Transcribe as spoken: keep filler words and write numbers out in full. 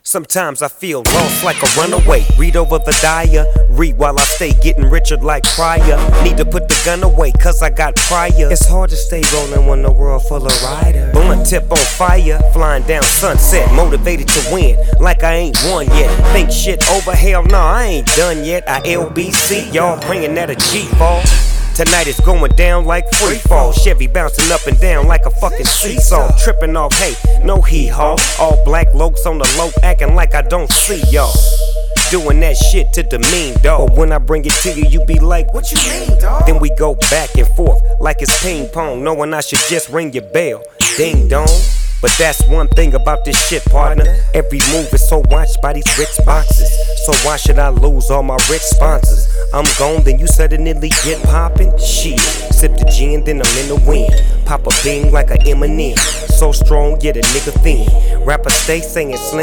Sometimes I feel lost like a runaway. Read over the diary while I stay getting richer like Pryor. Need to put the gun away cause I got prior. It's hard to stay rolling when the world full of riders. Blunt tip on fire, flying down sunset. Motivated to win like I ain't won yet. Think shit over, hell nah, I ain't done yet. I L B C, y'all bringing that a G-fall. Tonight it's going down like free fall. Chevy bouncing up and down like a fucking seesaw. Tripping off, hey, no hee-haw. All black lokes on the low, acting like I don't see y'all. Doing that shit to demean, dawg. But when I bring it to you, you be like, what you mean, dawg? Then we go back and forth like it's ping pong, knowing I should just ring your bell. Ding dong. But that's one thing about this shit, partner. Every move is so watched by these rich boxes. So why should I lose all my rich sponsors? I'm gone, then you suddenly get poppin'? Shit, sip the gin, then I'm in the wind. Pop a bing like a M and M. So strong, get a nigga thin. Rapper stay singing slim.